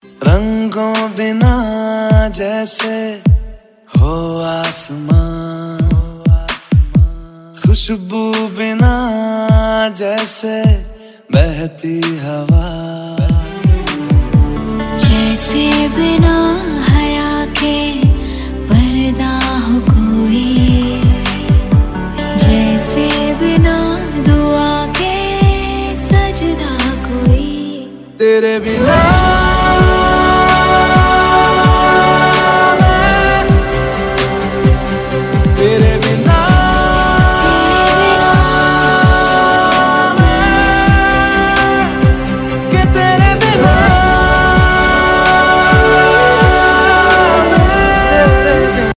रंगों बिना जैसे हो आसमां, खुशबू बिना जैसे बहती हवा, जैसे बिना हया के पर्दा हो कोई, जैसे बिना दुआ के सजदा कोई। तेरे बिना